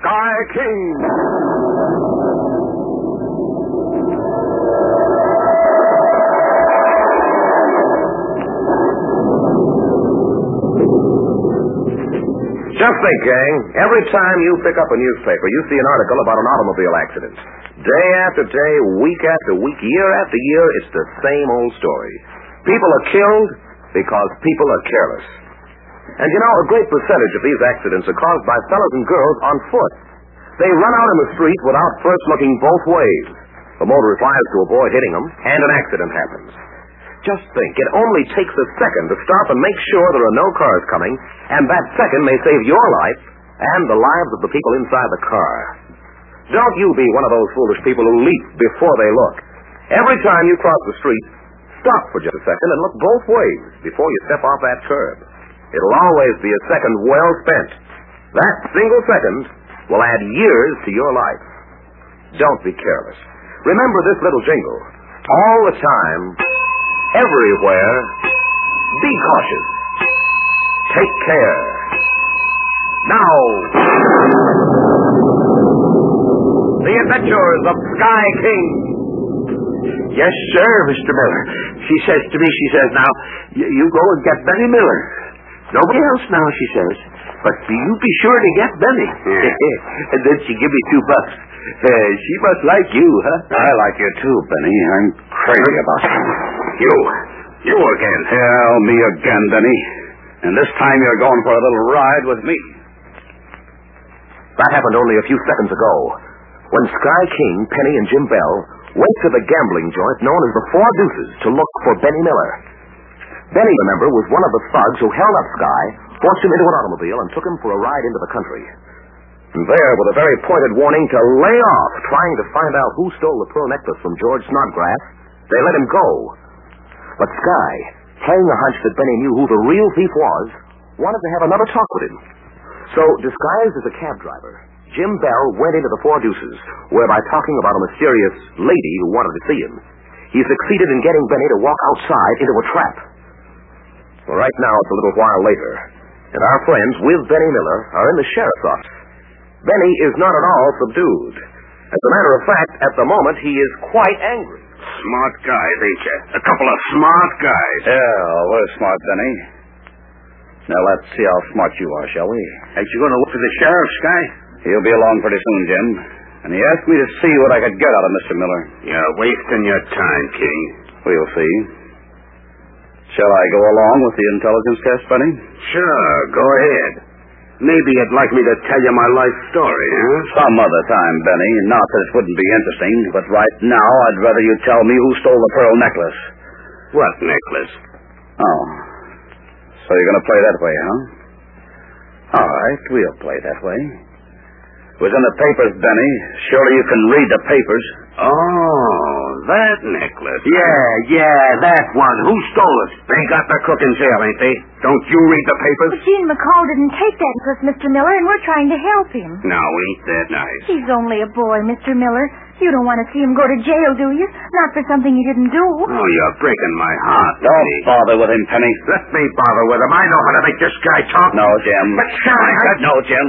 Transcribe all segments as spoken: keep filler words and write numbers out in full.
Sky King. Just think, gang, every time you pick up a newspaper, you see an article about an automobile accident. Day after day, week after week, year after year, it's the same old story. People are killed because people are careless. And you know, a great percentage of these accidents are caused by fellas and girls on foot. They run out in the street without first looking both ways. The motorist tries to avoid hitting them, and an accident happens. Just think, it only takes a second to stop and make sure there are no cars coming, and that second may save your life and the lives of the people inside the car. Don't you be one of those foolish people who leap before they look. Every time you cross the street, stop for just a second and look both ways before you step off that curb. It'll always be a second well spent. That single second will add years to your life. Don't be careless. Remember this little jingle. All the time, everywhere, be cautious. Take care. Now, The Adventures of Sky King. Yes, sir, Mister Miller. She says to me, she says, now, y- you go and get Benny Miller. Nobody else now, she says. But you be sure to get Benny. Yeah. And then she give me two bucks. Uh, she must like you, huh? I like you too, Benny. I'm crazy about you. You. You again. Well, me again, Benny. And this time you're going for a little ride with me. That happened only a few seconds ago, when Sky King, Penny, and Jim Bell went to the gambling joint known as the Four Deuces to look for Benny Miller. Benny, remember, was one of the thugs who held up Sky, forced him into an automobile, and took him for a ride into the country. And there, with a very pointed warning to lay off trying to find out who stole the pearl necklace from George Snodgrass, they let him go. But Sky, playing the hunch that Benny knew who the real thief was, wanted to have another talk with him. So, disguised as a cab driver, Jim Bell went into the Four Deuces, where by talking about a mysterious lady who wanted to see him, he succeeded in getting Benny to walk outside into a trap. Well, right now it's a little while later, and our friends with Benny Miller are in the sheriff's office. Benny is not at all subdued. As a matter of fact, at the moment, he is quite angry. Smart guys, ain't you? A couple of smart guys. Yeah, we're smart, Benny. Now let's see how smart you are, shall we? Ain't you going to look for the sheriff, Sky? He'll be along pretty soon, Jim. And he asked me to see what I could get out of Mister Miller. You're wasting your time, King. We'll see. Shall I go along with the intelligence test, Benny? Sure, go ahead. Maybe you'd like me to tell you my life story, huh? Some other time, Benny. Not that it wouldn't be interesting, but right now I'd rather you tell me who stole the pearl necklace. What necklace? Oh. So you're going to play that way, huh? All right, we'll play that way. It was in the papers, Benny. Surely you can read the papers. Oh, that necklace. Yeah, yeah, that one. Who stole it? They got the crook in jail, ain't they? Don't you read the papers? But Gene McCall didn't take that necklace, Mister Miller, and we're trying to help him. Now, ain't that nice? He's only a boy, Mister Miller. You don't want to see him go to jail, do you? Not for something he didn't do. Oh, you're breaking my heart. Don't Penny. bother with him, Penny. Let me bother with him. I know how to make this guy talk. No, Jim. But, Sky, I... No, Jim.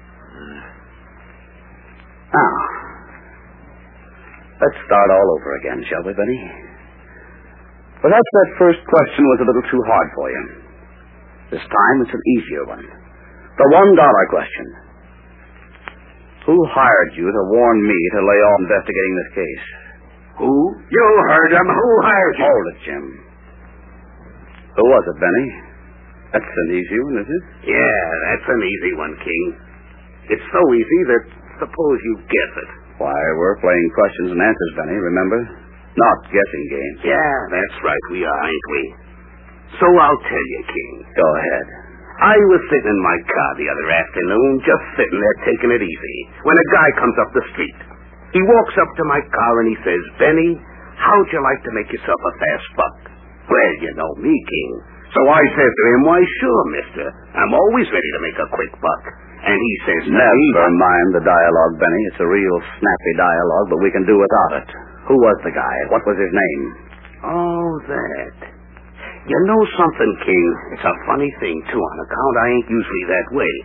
Now, let's start all over again, shall we, Benny? Perhaps that first question was a little too hard for you. This time it's an easier one. The one-dollar question. Who hired you to warn me to lay off investigating this case? Who? You heard him. Who hired you? Hold it, Jim. Who was it, Benny? That's an easy one, isn't it? Yeah, that's an easy one, King. It's so easy that suppose you guess it. Why, we're playing questions and answers, Benny, remember? Not guessing games. Yeah, that's right, we are, ain't we? So I'll tell you, King. Go ahead. I was sitting in my car the other afternoon, just sitting there taking it easy, when a guy comes up the street. He walks up to my car and he says, Benny, how'd you like to make yourself a fast buck? Well, you know me, King. So I says to him, why, sure, mister. I'm always ready to make a quick buck. And he says, never mind the dialogue, Benny. It's a real snappy dialogue, but we can do without it. Who was the guy? What was his name? Oh, that. You know something, King? It's a funny thing, too, on account I ain't usually that way.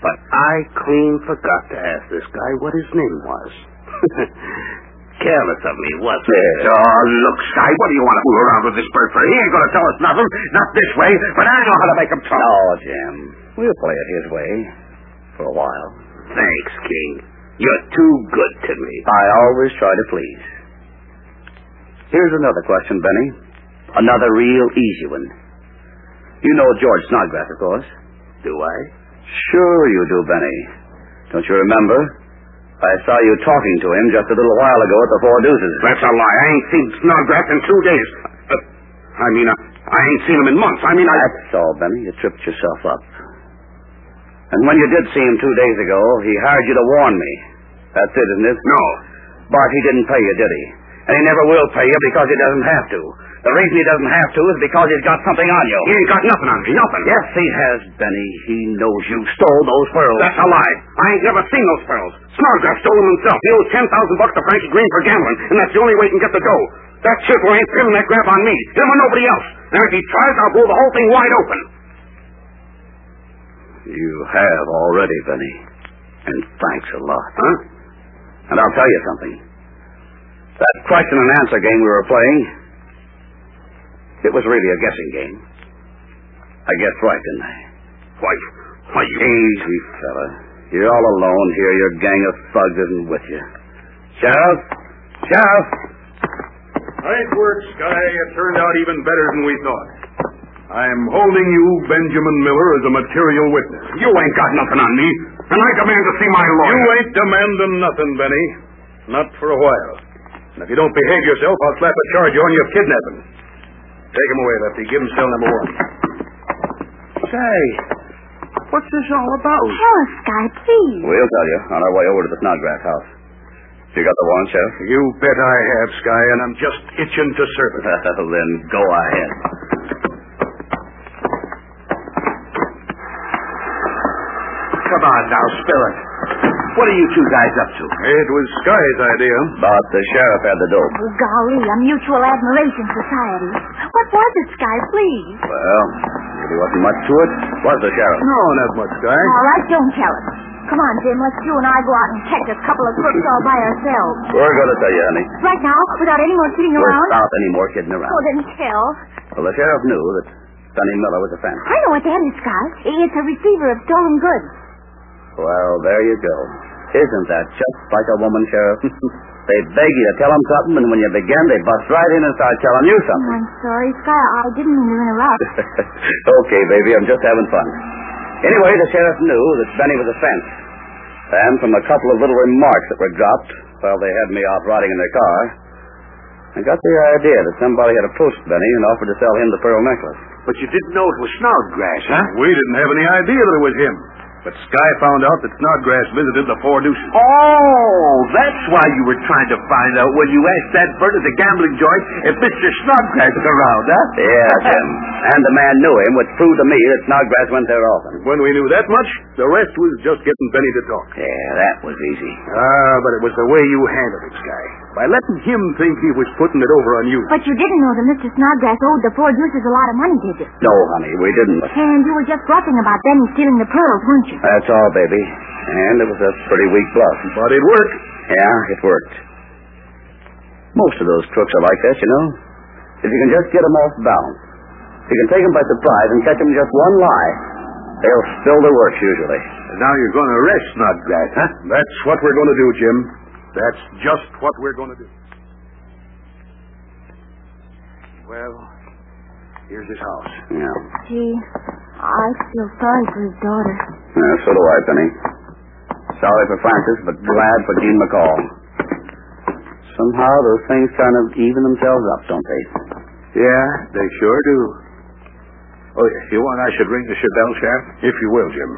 But I clean forgot to ask this guy what his name was. Careless of me, wasn't it? Oh, look, Sky, what do you want to fool around with this bird for? He ain't going to tell us nothing. Not this way, but I know how to make him talk. No, Jim. We'll play it his way. For a while. Thanks, King. You're too good to me. I always try to please. Here's another question, Benny. Another real easy one. You know George Snodgrass, of course. Do I? Sure you do, Benny. Don't you remember? I saw you talking to him just a little while ago at the Four Deuces. That's a lie. I ain't seen Snodgrass in two days. Uh, I mean, uh, I ain't seen him in months. I mean, I... That's all, Benny. You tripped yourself up. And when you did see him two days ago, he hired you to warn me. That's it, isn't it? No. But he didn't pay you, did he? And he never will pay you because he doesn't have to. The reason he doesn't have to is because he's got something on you. He ain't got nothing on me. Nothing. Yes, he has, Benny. He knows you stole those pearls. That's a lie. I ain't never seen those pearls. Snodgrass stole them himself. He owes ten thousand bucks to Frankie Green for gambling, and that's the only way he can get the dough. That chisel ain't pinning that grab on me. Him or nobody else. And if he tries, I'll blow the whole thing wide open. You have already, Benny. And thanks a lot. Huh? And I'll tell you something. That question and answer game we were playing, it was really a guessing game. I guessed right, didn't I? Why, why you... Easy, fella. You're all alone here. Your gang of thugs isn't with you. Sheriff? Sheriff? Nice work, Sky. It turned out even better than we thought. I'm holding you, Benjamin Miller, as a material witness. You ain't got nothing on me, and I demand to see my lawyer. You ain't demanding nothing, Benny. Not for a while. And if you don't behave yourself, I'll slap a charge on you of kidnapping. Take him away, Lefty. Give him cell number one. Say, what's this all about? Tell us, Sky, please. We'll tell you on our way over to the Snodgrass house. You got the warrant, Sheriff? You bet I have, Sky, and I'm just itching to serve it. Well, then go ahead. Come on now, spill it. What are you two guys up to? It was Sky's idea. But the sheriff had the dope. Oh, golly, a mutual admiration society. What was it, Sky, please? Well, really wasn't much to it, was the sheriff? No, not much, Sky. All right, don't tell us. Come on, Jim, let's you and I go out and catch a couple of crooks all by ourselves. We're going to tell you, honey. Right now, without any more kidding We'll around? stop any more kidding around. Oh, then tell. Well, the sheriff knew that Benny Miller was a fence. I know what that is, Sky. It's a receiver of stolen goods. Well, there you go. Isn't that just like a woman, Sheriff? They beg you to tell them something, and when you begin, they bust right in and start telling you something. I'm sorry, Sky. I didn't mean to interrupt. Okay, baby, I'm just having fun. Anyway, the sheriff knew that Benny was a fence. And from a couple of little remarks that were dropped while they had me off riding in their car, I got the idea that somebody had approached Benny and offered to sell him the pearl necklace. But you didn't know it was Snodgrass, huh? We didn't have any idea that it was him. But Sky found out that Snodgrass visited the Four Deuces. Oh, that's why you were trying to find out when you asked that bird at the gambling joint if Mister Snodgrass was around, huh? Yeah, Jim. And the man knew him, which proved to me that Snodgrass went there often. When we knew that much, the rest was just getting Benny to talk. Yeah, that was easy. Ah, but it was the way you handled it, Sky. By letting him think he was putting it over on you. But you didn't know that Mister Snodgrass owed the Four Deuces a lot of money, did you? No, honey, we didn't. And you were just bluffing about Benny stealing the pearls, weren't you? That's all, baby. And it was a pretty weak bluff. But it worked. Yeah, it worked. Most of those crooks are like that, you know. If you can just get them off balance, if you can take them by surprise and catch them just one lie, they'll spill their works usually. And now you're going to arrest Snodgrass, huh? That's what we're going to do, Jim. That's just what we're going to do. Well, here's his house. Yeah. Gee, I feel sorry for his daughter. Yeah, so do I, Penny. Sorry for Francis, but glad for Dean McCall. Somehow those things kind of even themselves up, don't they? Yeah, they sure do. Oh, you want I should ring the Chevelle, Sheriff? If you will, Jim.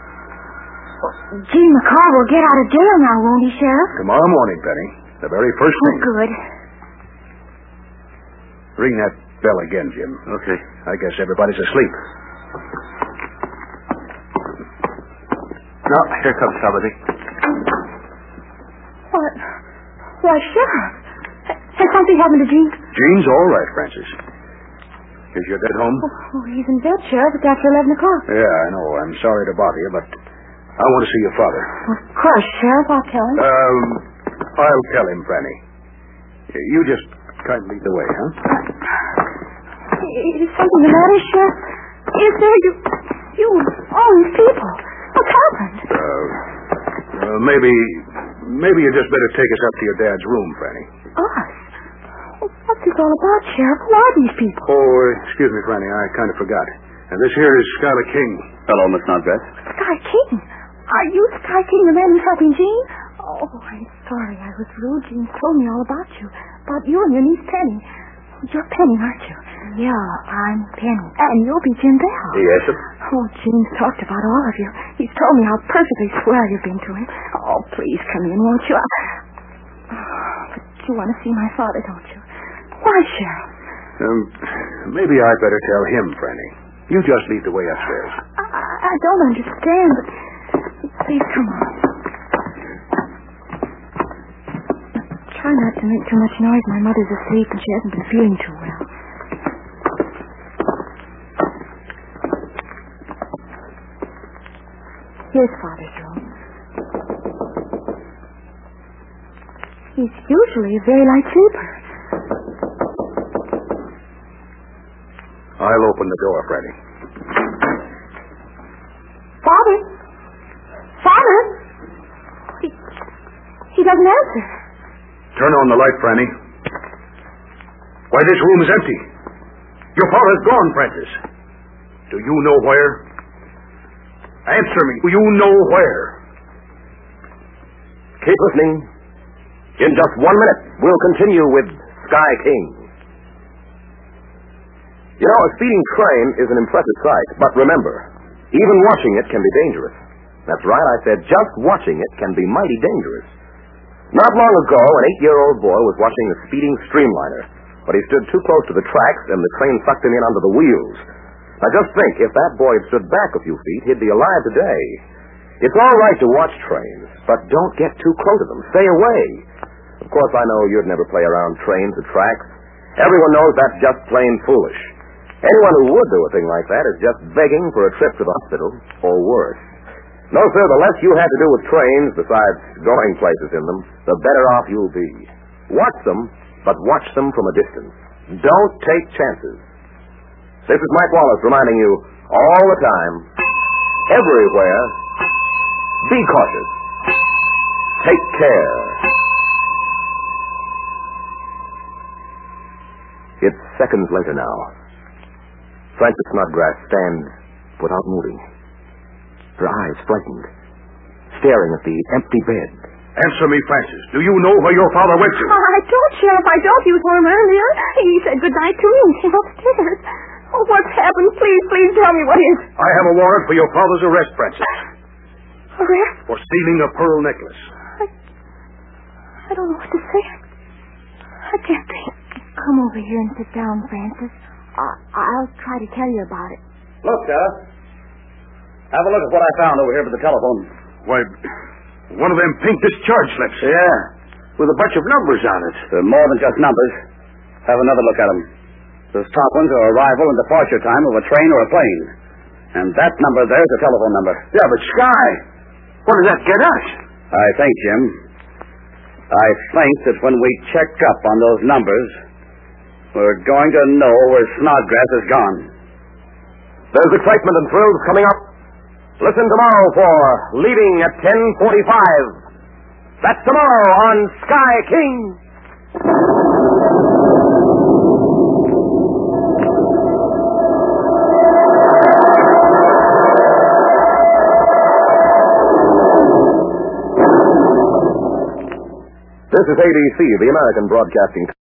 Gene McCall will get out of jail now, won't he, Sheriff? Tomorrow morning, Penny. The very first Oh, thing. good. Ring that bell again, Jim. Okay. I guess everybody's asleep. No, here comes somebody. What? Why, Sheriff. Has something happened to Gene? Gene's all right, Francis. Is your dad home? Oh, he's in bed, Sheriff. It's after eleven o'clock. Yeah, I know. I'm sorry to bother you, but I want to see your father. Of course, Sheriff, I'll tell him. Um, I'll tell him, Franny. You just kind of lead the way, huh? Is something the matter, Sheriff? Is there you... You... all these people. What's happened? Uh, uh, maybe... Maybe you just better take us up to your dad's room, Franny. Us? What's this all about, Sheriff? Who are these people? Oh, excuse me, Franny. I kind of forgot. And this here is Skylar King. Hello, Miss Snodgrass. Sky King? Are you Sky King, the man who's helping Jean? Oh, I'm sorry. I was rude. Jean told me all about you. About you and your niece Penny. You're Penny, aren't you? Yeah, I'm Penny. And you'll be Jim Bell. Yes, sir. Oh, Jean's talked about all of you. He's told me how perfectly swell you've been to him. Oh, please come in, won't you? I... Oh, but you want to see my father, don't you? Why, Sheriff? Um, maybe I'd better tell him, Franny. You just lead the way upstairs. I, I don't understand, but please come on. Try not to make too much noise. My mother's asleep and she hasn't been feeling too well. Here's Father's room. He's usually a very light sleeper. I'll open the door, Franny. Father? Father? He, he doesn't answer. Turn on the light, Franny. Why, this room is empty. Your father's gone, Francis. Do you know where? Answer me. Do you know where? Keep listening. In just one minute, we'll continue with Sky King. You know, a speeding train is an impressive sight, but remember, even watching it can be dangerous. That's right, I said just watching it can be mighty dangerous. Not long ago, an eight-year-old boy was watching a speeding streamliner, but he stood too close to the tracks and the train sucked him in under the wheels. Now just think, if that boy had stood back a few feet, he'd be alive today. It's all right to watch trains, but don't get too close to them. Stay away. Of course, I know you'd never play around trains or tracks. Everyone knows that's just plain foolish. Anyone who would do a thing like that is just begging for a trip to the hospital, or worse. No, sir, the less you have to do with trains, besides going places in them, the better off you'll be. Watch them, but watch them from a distance. Don't take chances. This is Mike Wallace reminding you all the time, everywhere, be cautious. Take care. It's seconds later now. Frances Snodgrass stands without moving, her eyes frightened, staring at the empty bed. Answer me, Francis. Do you know where your father went to? Oh, I don't, Sheriff. I don't. You saw him earlier. He said goodnight to me and came upstairs. Oh, what's happened? Please, please tell me what is. I have a warrant for your father's arrest, Francis. Arrest? For stealing a pearl necklace. I, I don't know what to say. I can't think. Come over here and sit down, Francis. I, I'll try to tell you about it. Look, Sheriff. Have a look at what I found over here by the telephone. Why, one of them pink discharge slips. Yeah, with a bunch of numbers on it. They're more than just numbers. Have another look at them. Those top ones are arrival and departure time of a train or a plane. And that number there's a telephone number. Yeah, but Sky, what does that get us? I think, Jim, I think that when we check up on those numbers, we're going to know where Snodgrass has gone. There's excitement and thrills coming up. Listen tomorrow for Leaving at ten forty-five. That's tomorrow on Sky King. This is A B C, the American Broadcasting